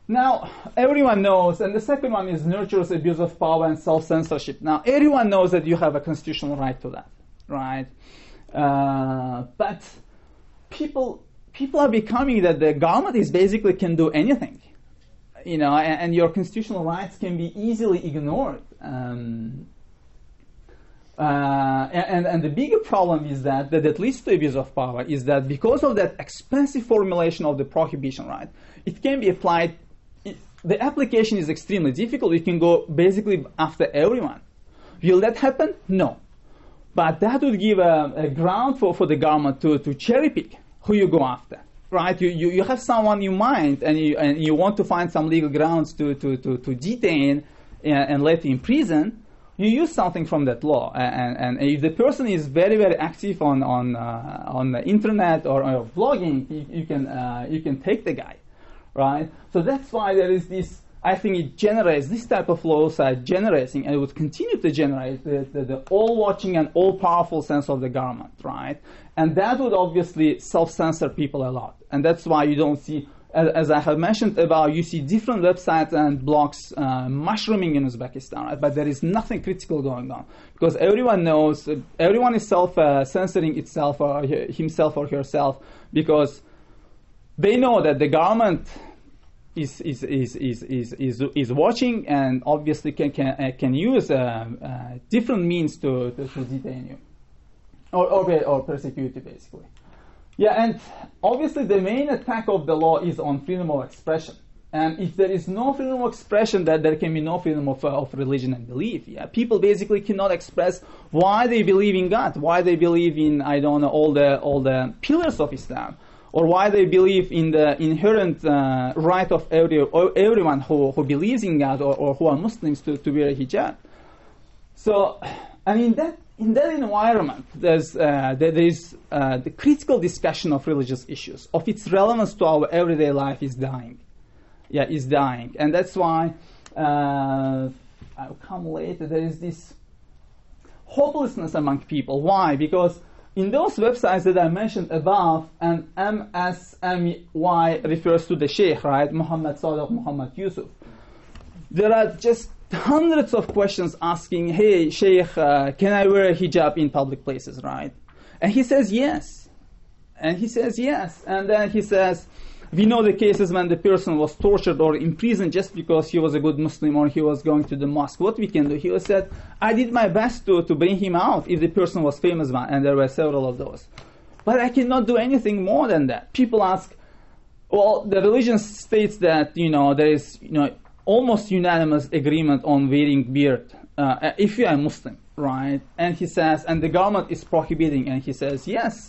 Now, everyone knows, and the second one is nurtures abuse of power and self-censorship. Now, everyone knows that you have a constitutional right to that, right? But people are becoming that the government is basically can do anything, you know, and your constitutional rights can be easily ignored. And the bigger problem is that leads to abuse of power is that because of that expensive formulation of the prohibition right, it can be applied. The application is extremely difficult. You can go basically after everyone. Will that happen? No. But that would give a ground for the government to cherry pick who you go after, right? You have someone in mind and you want to find some legal grounds to detain and let in prison. You use something from that law, and if the person is very, very active on the internet or blogging, you can take the guy, right? So that's why there is this. I think it generates this type of laws are generating, and it would continue to generate the all-watching and all-powerful sense of the government, right? And that would obviously self-censor people a lot, and that's why you don't see. As I have mentioned about, you see different websites and blogs mushrooming in Uzbekistan, right? But there is nothing critical going on because everyone knows, everyone is self-censoring itself or himself or herself because they know that the government is watching and obviously can use different means to detain you or persecute you basically. Yeah, and obviously the main attack of the law is on freedom of expression. And if there is no freedom of expression, that there can be no freedom of religion and belief. Yeah, people basically cannot express why they believe in God, why they believe in, I don't know, all the pillars of Islam, or why they believe in the inherent right of everyone who believes in God or who are Muslims to wear a hijab. So, I mean, in that environment, there is the critical discussion of religious issues, of its relevance to our everyday life is dying. Yeah, is dying. And that's why, I'll come later, there is this hopelessness among people. Why? Because in those websites that I mentioned above, and MSMY refers to the Sheikh, right? Muhammad Sadiq, Muhammad Yusuf. There are just hundreds of questions asking, hey, Sheikh, can I wear a hijab in public places, right? And he says yes. And he says yes. And then he says, we know the cases when the person was tortured or imprisoned just because he was a good Muslim or he was going to the mosque. What we can do? He said, I did my best to bring him out if the person was famous one, and there were several of those. But I cannot do anything more than that. People ask, well, the religion states that, there is, almost unanimous agreement on wearing beard if you are Muslim, right? And he says, and the government is prohibiting, and he says, yes,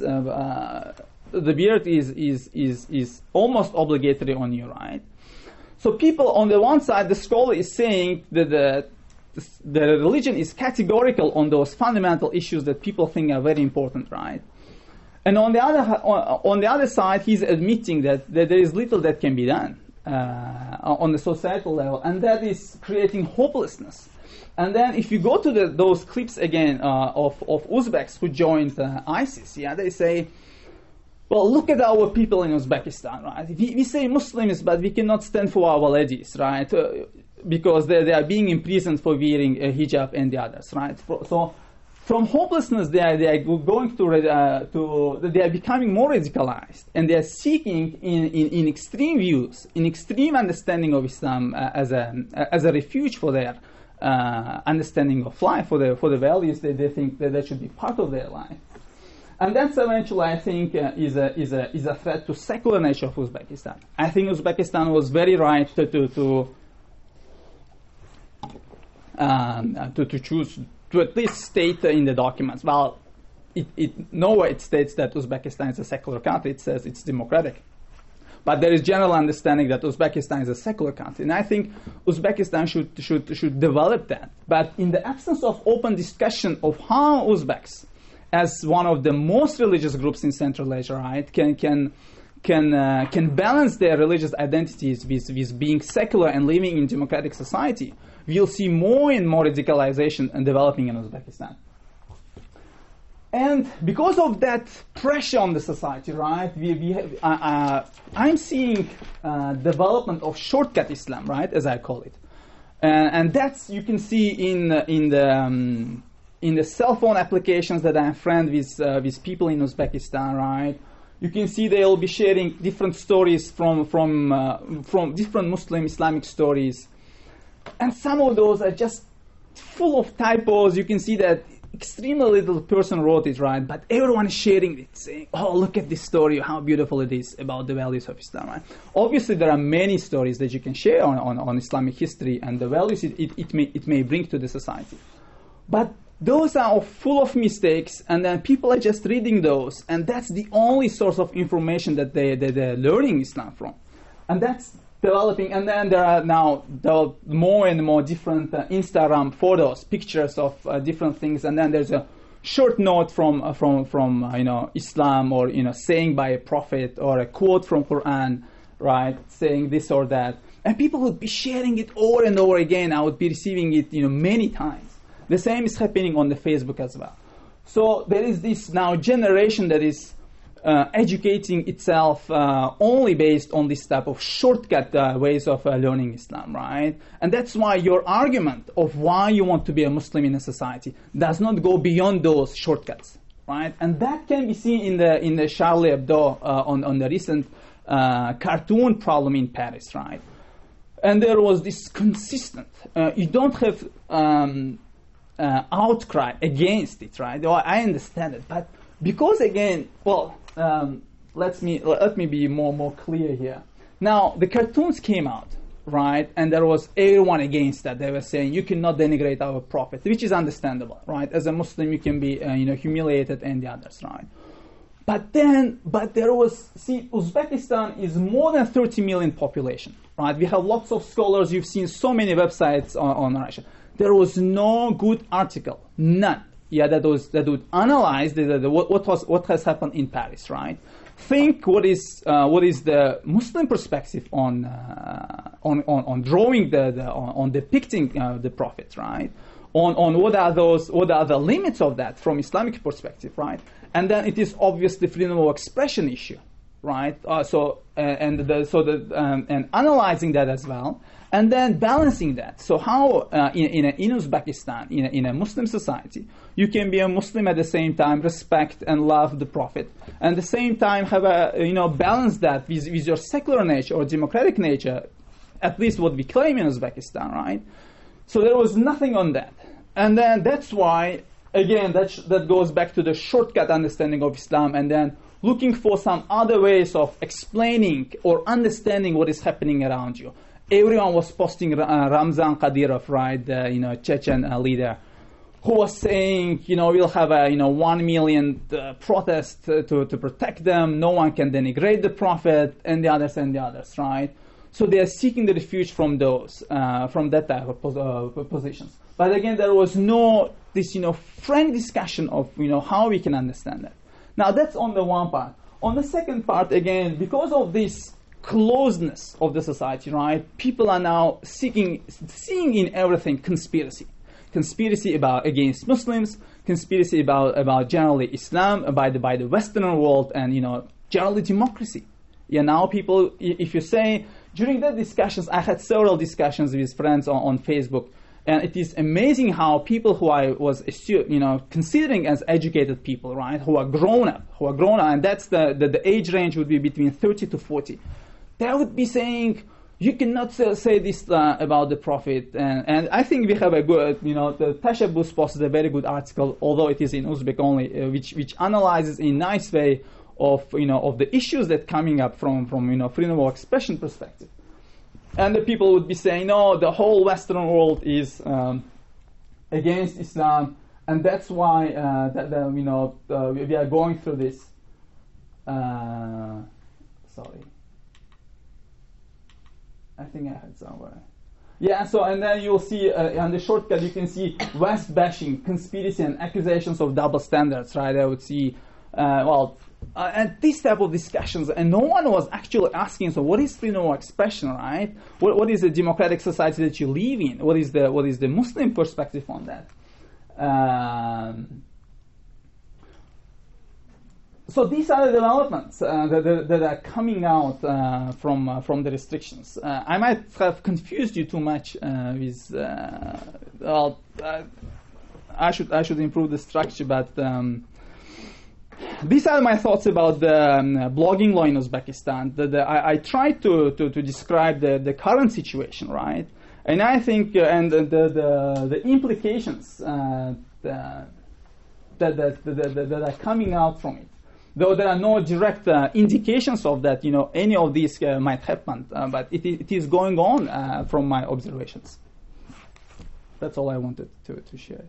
the beard is almost obligatory on you, right? So people, on the one side, the scholar is saying that the religion is categorical on those fundamental issues that people think are very important, right? And on the other side, he's admitting that there is little that can be done on the societal level, and that is creating hopelessness. And then if you go to those clips again of Uzbeks who joined ISIS, yeah, they say, well, look at our people in Uzbekistan, right? We say Muslims, but we cannot stand for our ladies, right? Because they are being imprisoned for wearing a hijab and the others, right? So from hopelessness, they are going they are becoming more radicalized, and they are seeking in extreme views, in extreme understanding of Islam as a refuge for their understanding of life, for the values that they think that should be part of their life. And that's eventually, I think, is a threat to secular nature of Uzbekistan. I think Uzbekistan was very right to choose to at least state in the documents. Well, nowhere it states that Uzbekistan is a secular country. It says it's democratic. But there is general understanding that Uzbekistan is a secular country, and I think Uzbekistan should develop that. But in the absence of open discussion of how Uzbeks, as one of the most religious groups in Central Asia, right, can balance their religious identities with being secular and living in democratic society, we'll see more and more radicalization and developing in Uzbekistan. And because of that pressure on the society, right, I'm seeing development of shortcut Islam, right, as I call it, and that's you can see in the cell phone applications that I'm friend with people in Uzbekistan, right. You can see they'll be sharing different stories from different Muslim Islamic stories, and some of those are just full of typos. You can see that extremely little person wrote it, right? But everyone is sharing it, saying, "Oh, look at this story! How beautiful it is about the values of Islam." Right? Obviously, there are many stories that you can share on Islamic history and the values it may bring to the society, but those are full of mistakes, and then people are just reading those, and that's the only source of information that they're learning Islam from, and that's developing. And then there are now more and more different Instagram photos, pictures of different things, and then there's a short note from Islam, or saying by a prophet, or a quote from Quran, right, saying this or that, and people would be sharing it over and over again. I would be receiving it many times. The same is happening on the Facebook as well. So there is this now generation that is educating itself only based on this type of shortcut ways of learning Islam, right? And that's why your argument of why you want to be a Muslim in a society does not go beyond those shortcuts, right? And that can be seen in the Charlie Hebdo on the recent cartoon problem in Paris, right? And there was this consistent. You don't have outcry against it, right? Well, I understand it, but because again, let me be more clear here. Now, the cartoons came out, right? And there was everyone against that. They were saying you cannot denigrate our prophet, which is understandable, right? As a Muslim, you can be humiliated and the others, right? But there was, Uzbekistan is more than 30 million population, right? We have lots of scholars. You've seen so many websites on Russia. There was no good article, none. Yeah, that would analyze what has happened in Paris, right? Think what is the Muslim perspective on drawing on depicting the prophet, right? On what are the limits of that from Islamic perspective, right? And then it is obviously freedom of expression issue, right? And analyzing that as well. And then balancing that. So how in Uzbekistan, in a Muslim society, you can be a Muslim at the same time, respect and love the Prophet, and at the same time have balance that with your secular nature or democratic nature, at least what we claim in Uzbekistan, right? So there was nothing on that, and then that's why again that goes back to the shortcut understanding of Islam, and then looking for some other ways of explaining or understanding what is happening around you. Everyone was posting Ramzan Kadyrov, right, the Chechen leader, who was saying, we'll have a 1 million protest to protect them. No one can denigrate the prophet, and the others, right? So they are seeking the refuge from those, from that type of positions. But again, there was no this frank discussion of how we can understand that. Now that's on the one part. On the second part, again, because of this closeness of the society, right? People are now seeing in everything conspiracy against Muslims, conspiracy about generally Islam, by the Western world, and generally democracy. Yeah, now people, if you say during the discussions, I had several discussions with friends on Facebook, and it is amazing how people who I was considering as educated people, right, who are grown up, and that's the age range would be between 30 to 40. They would be saying, you cannot say this about the Prophet. And I think we have a good, the Tashabbus posted a very good article, although it is in Uzbek only, which analyzes in a nice way of the issues that coming up from freedom of expression perspective. And the people would be saying, no, the whole Western world is against Islam, and that's why we are going through this. Sorry. I think I had somewhere. Yeah, so and then you'll see on the shortcut you can see West bashing, conspiracy, and accusations of double standards, right? I would see, and this type of discussions, and no one was actually asking, so what is freedom of expression, right? What is the democratic society that you live in? What is the Muslim perspective on that? So these are the developments that are coming out from the restrictions. I might have confused you too much with. I should improve the structure, but these are my thoughts about the blogging law in Uzbekistan. I tried to describe the current situation, right? And I think and the implications that are coming out from it. Though there are no direct indications of that, any of these might happen, but it is going on from my observations. That's all I wanted to share.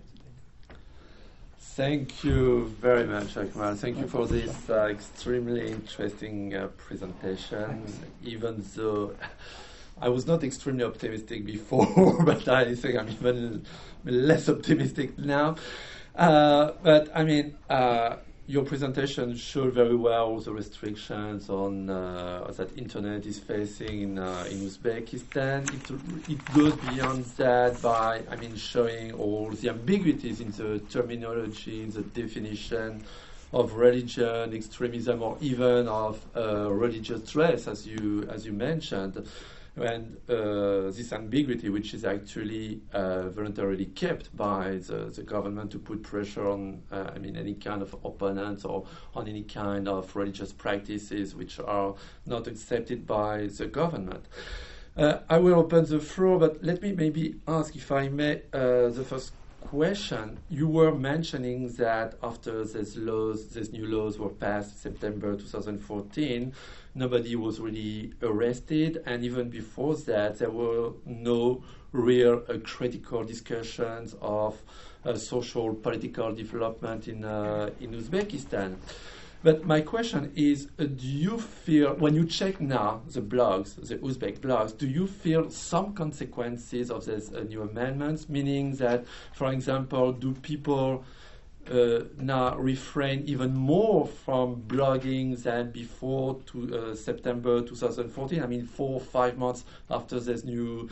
Thank you very much, Akmal. Thank you for this extremely interesting presentation. Even though I was not extremely optimistic before, but I think I'm even less optimistic now. But I mean, your presentation showed very well the restrictions on that internet is facing in Uzbekistan. It goes beyond that by, showing all the ambiguities in the terminology, in the definition of religion, extremism, or even of religious dress, as you mentioned. And this ambiguity, which is actually voluntarily kept by the government to put pressure on, any kind of opponents or on any kind of religious practices which are not accepted by the government. I will open the floor, but let me maybe ask, if I may, the first question. You were mentioning that after these new laws were passed in September 2014, nobody was really arrested, and even before that, there were no real critical discussions of social, political development in Uzbekistan. But my question is, do you feel, when you check now the blogs, the Uzbek blogs, do you feel some consequences of these new amendments? Meaning that, for example, do people now refrain even more from blogging than before September 2014? 4 or 5 months after these new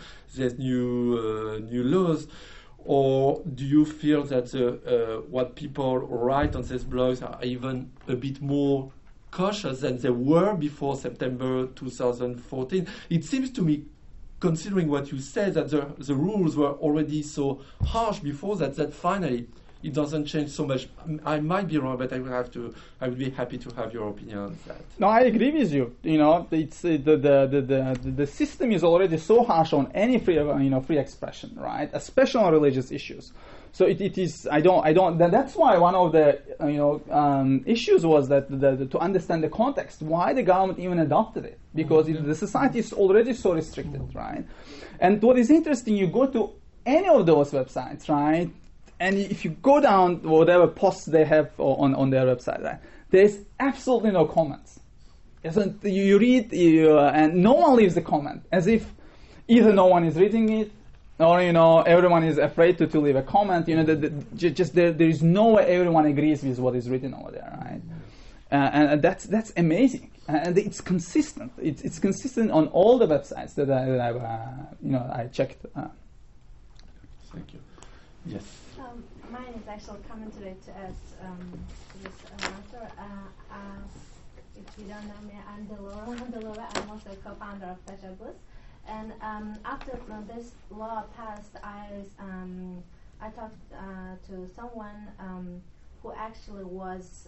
laws. Or do you feel that what people write on these blogs are even a bit more cautious than they were before September 2014? It seems to me, considering what you said, that the rules were already so harsh before that finally it doesn't change so much. I might be wrong, but I would be happy to have your opinion on that. No, I agree with you. It's the system is already so harsh on any free expression, right? Especially on religious issues. So it is. I don't. That's why one of the issues was that to understand the context, why the government even adopted it, because the society is already so restricted, right? And what is interesting, you go to any of those websites, right? And if you go down whatever posts they have on their website, right, there's absolutely no comments. So you read, and no one leaves a comment, as if either no one is reading it, or everyone is afraid to leave a comment. There is no way everyone agrees with what is written over there, right? And that's amazing, and it's consistent. It's consistent on all the websites that I checked. Thank you. Yes. Mine is actually coming today to ask this answer. If you don't know me, I'm Delora. I'm also a co-founder of Tashabbus. And after this law passed, I talked to someone who actually was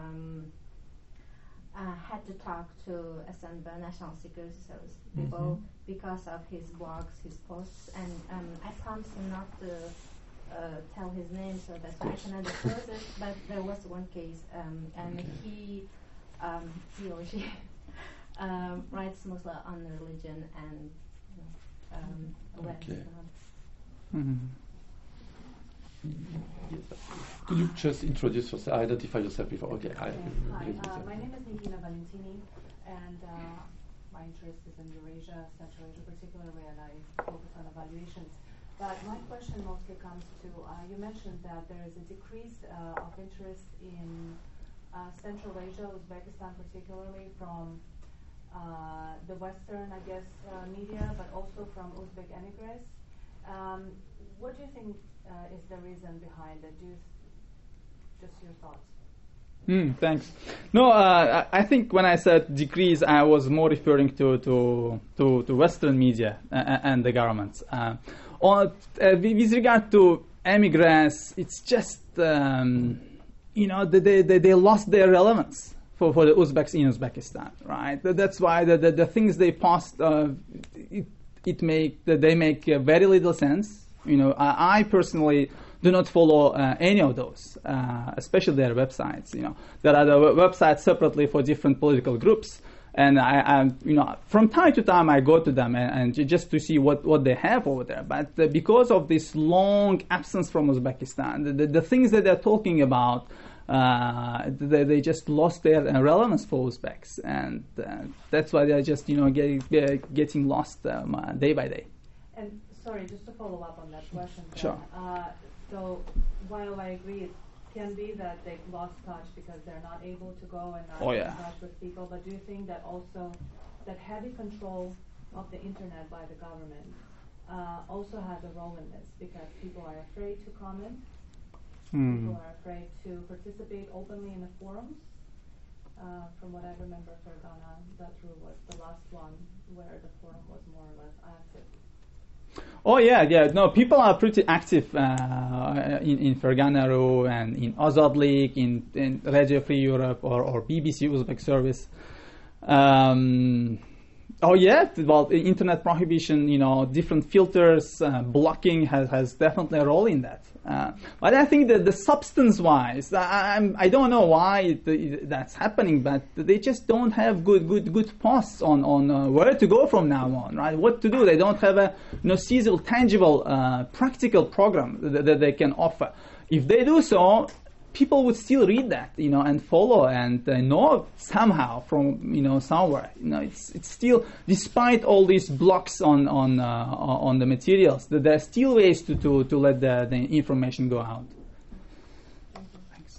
had to talk to SNB, National Security Service people, because of his blogs, his posts, and I promised him not to tell his name so that I cannot disclose it, but there was one case, and he or she writes Muslim on religion and okay. Could you just introduce yourself, identify yourself before? Okay. Hi, my name is Nigina Valentini, and my interest is in Eurasia, Central Asia particularly, and I focus on evaluations. But my question mostly comes to, you mentioned that there is a decrease of interest in Central Asia, Uzbekistan particularly, from the Western, media, but also from Uzbek emigres. What do you think is the reason behind it? Just your thoughts. Thanks. No, I think when I said decrease, I was more referring to Western media and the governments. With regard to immigrants, it's just they lost their relevance for the Uzbeks in Uzbekistan, right? That's why the things they post they make very little sense. I personally do not follow any of those, especially their websites. There are the websites separately for different political groups, and I from time to time I go to them and just to see what they have over there. But because of this long absence from Uzbekistan, the things that they're talking about, they just lost their relevance for Uzbeks, and that's why they're just getting lost day by day. And sorry, just to follow up on that question. Sure. So while I agree it can be that they've lost touch because they're not able to go and not in touch with people, but do you think that also that heavy control of the internet by the government also has a role in this, because people are afraid to comment, people are afraid to participate openly in the forums? From what I remember, Fergana Datru was the last one where the forum was more or less active. Oh yeah. No, people are pretty active in Fergana.ru and in Azad League, in Radio Free Europe or BBC Uzbek Service. Well, internet prohibition, different filters, blocking has definitely a role in that. But I think that the substance-wise, I don't know why that's happening, but they just don't have good posts on where to go from now on, right? What to do? They don't have a seasonal, tangible, practical program that they can offer. If they do so, people would still read that, and follow and know somehow from, somewhere. It's still, despite all these blocks on the materials, that there are still ways to let the information go out. Thanks.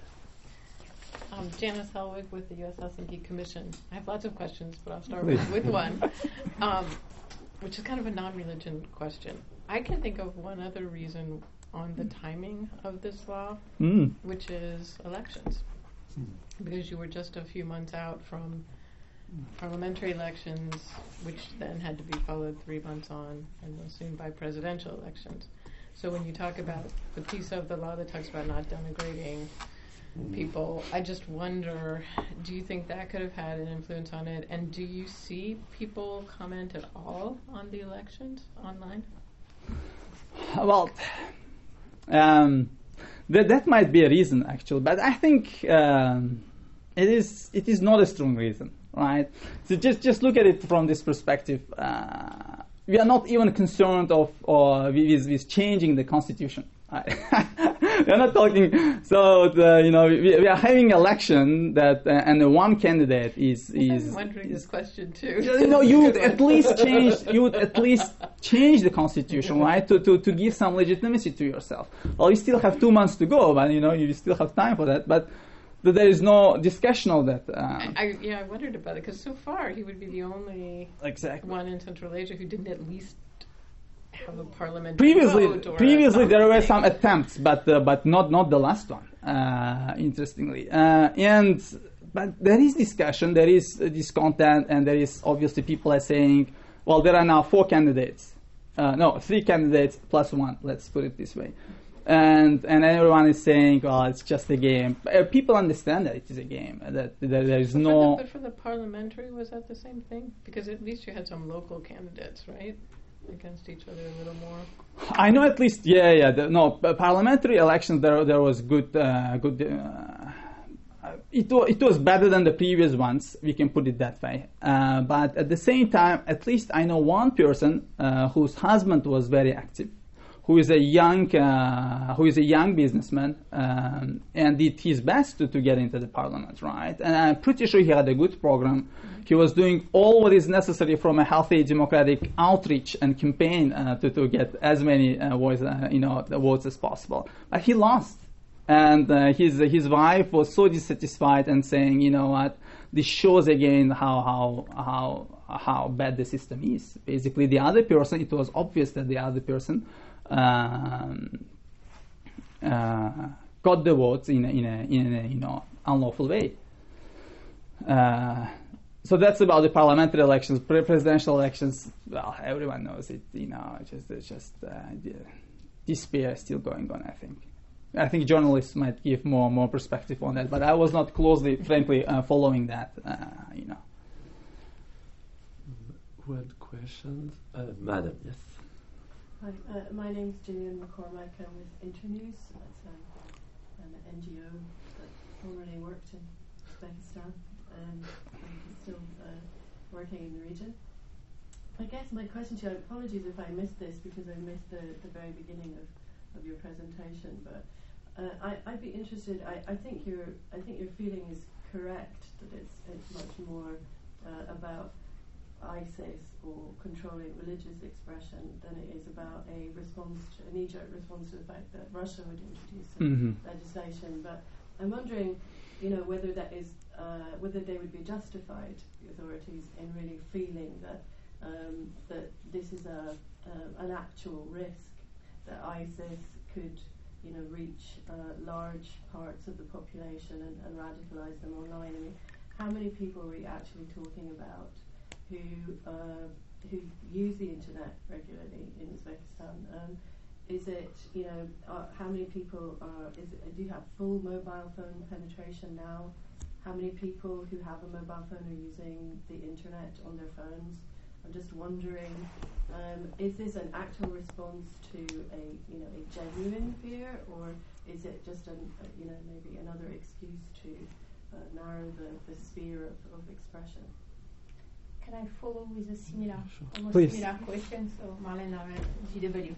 Janice Helwig with the U.S. Helsinki Commission. I have lots of questions, but I'll start with one, which is kind of a non-religion question. I can think of one other reason on the timing of this law, which is elections. Because you were just a few months out from parliamentary elections, which then had to be followed 3 months on, and then soon by presidential elections. So when you talk about the piece of the law that talks about not denigrating people, I just wonder, do you think that could have had an influence on it? And do you see people comment at all on the elections online? Well, that might be a reason, actually, but I think it is not a strong reason, right? So just look at it from this perspective. We are not even concerned with changing the constitution. We are not talking. So we are having election that, and the one candidate is. I'm wondering this question too. You would at least change the constitution, right? To give some legitimacy to yourself. Well, you still have 2 months to go, but you still have time for that. But there is no discussion of that. I wondered about it, because so far he would be the only one in Central Asia who didn't at least have a parliamentary vote. Previously there were some attempts, but not the last one. Interestingly, but there is discussion, there is discontent, and there is obviously people are saying, well, there are now 4 candidates, 3 candidates plus 1. Let's put it this way. And everyone is saying, well, it's just a game. People understand that it is a game, that there is no... But for the parliamentary, was that the same thing? Because at least you had some local candidates, right? Against each other a little more. I know at least, parliamentary elections, there was good... It was better than the previous ones, we can put it that way. But at the same time, at least I know one person whose husband was very active, who is a young businessman, and did his best to get into the parliament, right? And I'm pretty sure he had a good program. He was doing all what is necessary from a healthy democratic outreach and campaign to get as many votes as possible. But he lost, and his wife was so dissatisfied and saying, you know what, this shows again how bad the system is. Basically, the other person, it was obvious that the other person got the votes in a unlawful way. So that's about the parliamentary elections. Presidential elections, well, everyone knows it. It's just despair still going on. I think journalists might give more perspective on that, but I was not closely, frankly, following that. Who had questions? Madam, yes. Hi, my name's Gillian McCormack. I'm with Internews. That's an NGO that formerly worked in Uzbekistan and is still working in the region. I guess my question to you, apologies if I missed this because I missed the very beginning of your presentation, but I'd be interested. I think your feeling is correct that it's much more about ISIS or controlling religious expression than it is about a knee-jerk response to the fact that Russia would introduce some legislation. But I'm wondering, whether that is whether they would be justified, the authorities, in really feeling that that this is an actual risk that ISIS could reach large parts of the population and radicalize them online. I mean, how many people are we actually talking about who use the internet regularly in Uzbekistan? Is it, how many people do you have full mobile phone penetration now? How many people who have a mobile phone are using the internet on their phones? I'm just wondering, is this an actual response to a genuine fear, or is it just maybe another excuse to narrow the sphere of expression? Can I follow with a similar question? So Marlene, GW.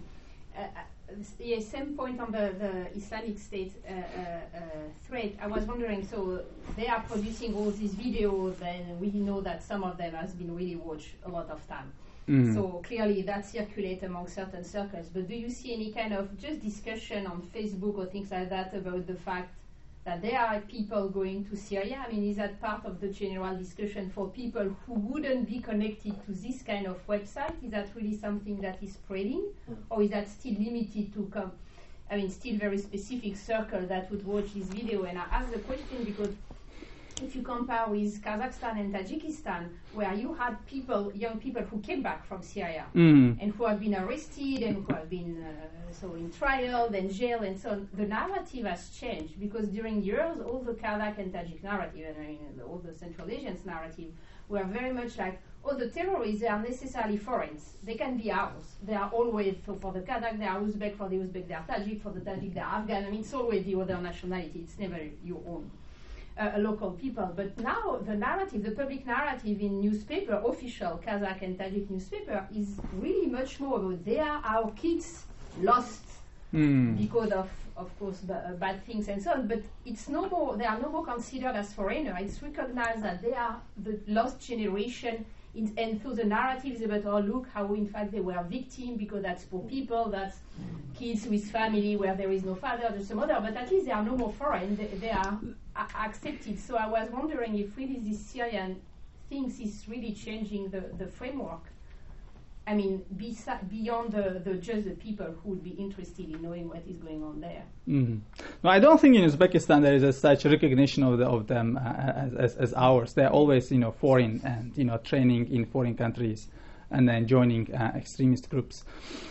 Yes, same point on the Islamic State threat. I was wondering, so they are producing all these videos, and we know that some of them has been really watched a lot of time. So clearly that circulates among certain circles. But do you see any kind of just discussion on Facebook or things like that about the fact that there are people going to Syria? I mean, is that part of the general discussion for people who wouldn't be connected to this kind of website? Is that really something that is spreading? Or is that still limited to still very specific circle that would watch this video? And I ask the question because if you compare with Kazakhstan and Tajikistan, where you had young people who came back from Syria and who have been arrested and who have been in trial, then jail, and so on, the narrative has changed because during years, all the Kazakh and Tajik narrative, and all the Central Asians narrative, were very much like, the terrorists, they are necessarily foreigners. They can be ours. They are always, for the Kazakh, they are Uzbek, for the Uzbek, they are Tajik, for the Tajik, they are Afghan. I mean, it's always the other nationality. It's never your own. Local people, but now the narrative, the public narrative in newspaper, official Kazakh and Tajik newspaper, is really much more about they are our kids lost because of course bad things and so on. But it's no more. They are no more considered as foreigner. It's recognized that they are the lost generation. And so the narrative is about, look how in fact they were victims because that's poor people, that's kids with family where there is no father, just a mother, but at least they are no more foreign, they are accepted. So I was wondering if really this Syrian things is really changing the framework. I mean, beyond just the people who would be interested in knowing what is going on there. No, I don't think in Uzbekistan there is such recognition of them as ours. They're always, foreign and, training in foreign countries and then joining extremist groups.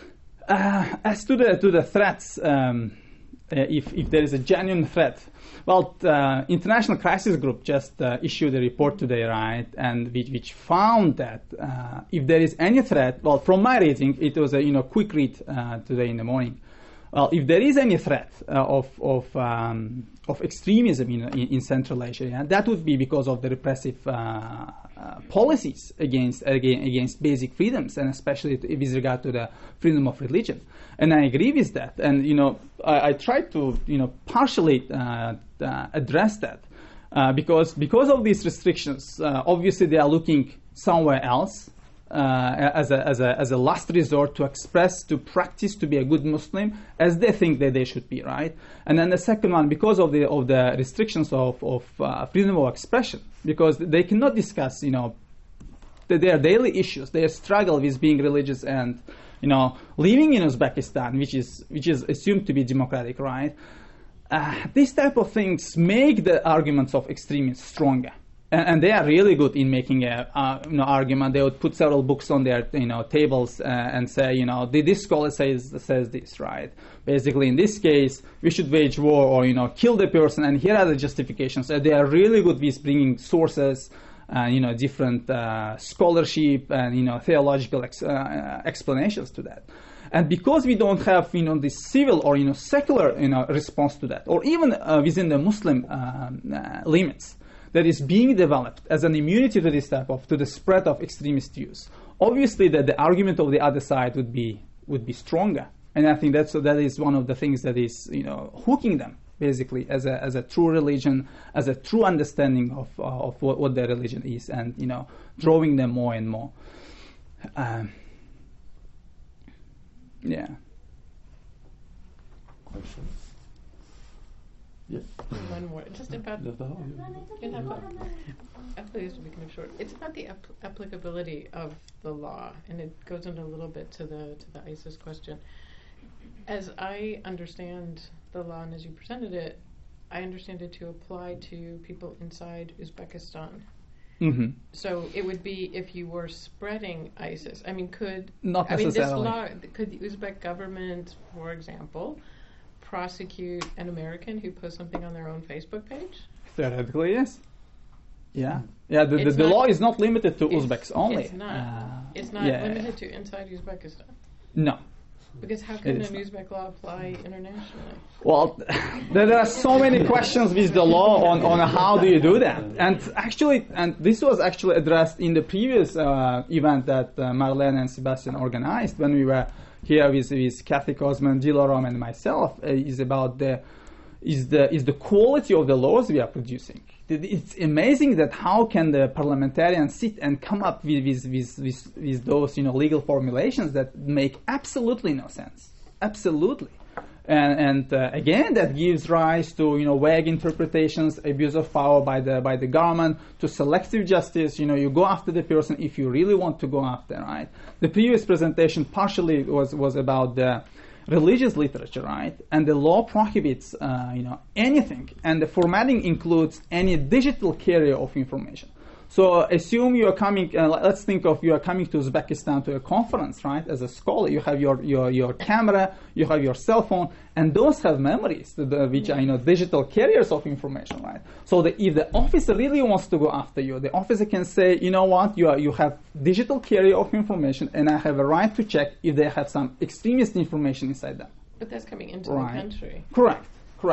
As to the threats, if there is a genuine threat, well, International Crisis Group just issued a report today, right, and which found that if there is any threat, well, from my reading, it was a quick read today in the morning. Well, if there is any threat of extremism in Central Asia, that would be because of the repressive policies against basic freedoms, and especially with regard to the freedom of religion. And I agree with that. And I tried to partially address that because of these restrictions. Obviously, they are looking somewhere else. As a last resort to express, to practice, to be a good Muslim as they think that they should be, right? And then the second one, because of the restrictions of freedom of expression, because they cannot discuss, their daily issues, their struggle with being religious and, living in Uzbekistan, which is assumed to be democratic, right? these type of things make the arguments of extremists stronger. And they are really good in making a argument. They would put several books on their tables and say, this scholar says this, right? Basically, in this case, we should wage war or kill the person, and here are the justifications. They are really good with bringing sources, different scholarship and theological explanations to that. And because we don't have this civil or secular response to that, or even within the Muslim limits, that is being developed as an immunity to this to the spread of extremist views. Obviously, that the argument of the other side would be stronger, and I think that is one of the things that is hooking them basically as a true religion, as a true understanding of what their religion is, and drawing them more and more. Yeah. Questions? Yes. One more, just about. Please to become short. It's about the applicability of the law, and it goes into a little bit to the ISIS question. As I understand the law, and as you presented it, I understand it to apply to people inside Uzbekistan. Mm-hmm. So it would be if you were spreading ISIS. Could not necessarily. This law, could the Uzbek government, for example, prosecute an American who posts something on their own Facebook page? Theoretically, yes. Yeah. The law is not limited to Uzbeks only. It's not limited to inside Uzbekistan. No. Because how can an Uzbek law apply internationally? Well, there are so many questions with the law on how do you do that. And this was actually addressed in the previous event that Marlene and Sebastian organized when we were here with Kathy Cosman, Dilorom, and myself. Is about the quality of the laws we are producing. It's amazing that how can the parliamentarians sit and come up with those legal formulations that make absolutely no sense, absolutely, and again that gives rise to vague interpretations, abuse of power by the government, to selective justice. You go after the person if you really want to go after, right? The previous presentation partially was about the religious literature, right? And the law prohibits, anything, and the formatting includes any digital carrier of information. So assume you are coming. Let's think of you are coming to Uzbekistan to a conference, right? As a scholar, you have your camera, you have your cell phone, and those have memories, which are digital carriers of information, right? So if the officer really wants to go after you, the officer can say, you know what, you have digital carrier of information, and I have a right to check if they have some extremist information inside them. But that's coming into the country. Correct.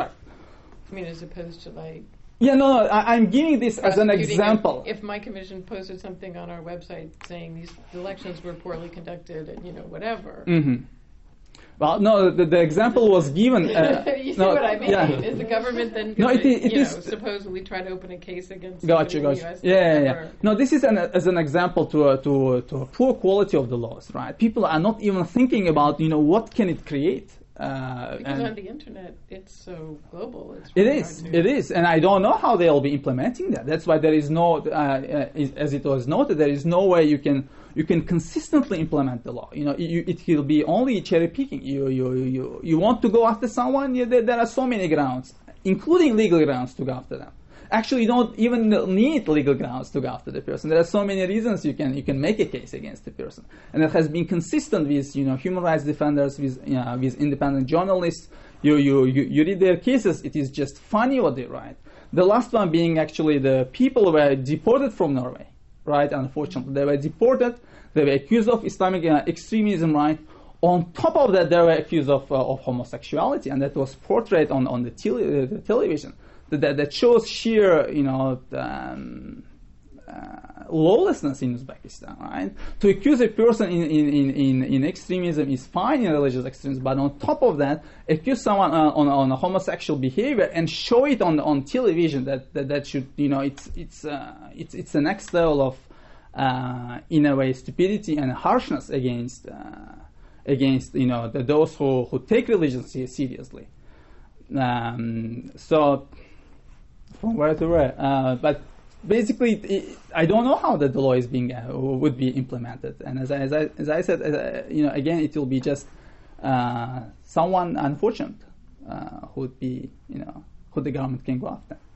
As opposed to like. Yeah, no, I'm giving this as an example. If my commission posted something on our website saying these elections were poorly conducted and, whatever. Mm-hmm. Well, no, the example was given. You see what I mean? Yeah. Is the government then going to supposedly try to open a case against the US? Yeah. No, this is as an example to a poor quality of the laws, right? People are not even thinking about, what can it create. Because on the internet, it's so global. It is, and I don't know how they'll be implementing that. That's why there is no, as it was noted, there is no way you can consistently implement the law. It will be only cherry picking. You want to go after someone? There are so many grounds, including legal grounds, to go after them. Actually, you don't even need legal grounds to go after the person. There are so many reasons you can make a case against the person, and that has been consistent with human rights defenders, with independent journalists. You read their cases. It is just funny what they write. The last one being actually the people were deported from Norway, right? Unfortunately, they were deported. They were accused of Islamic extremism, right? On top of that, they were accused of homosexuality, and that was portrayed on the television. That shows sheer, lawlessness in Uzbekistan, right? To accuse a person in extremism is fine in religious extremism, but on top of that, accuse someone on a homosexual behavior and show it on television, that should, it's the next level of, in a way, stupidity and harshness against those who take religion seriously. So. From where to where, but basically, I don't know how the law is would be implemented. And as I said, again, it will be just someone unfortunate who would be, who the government can go after.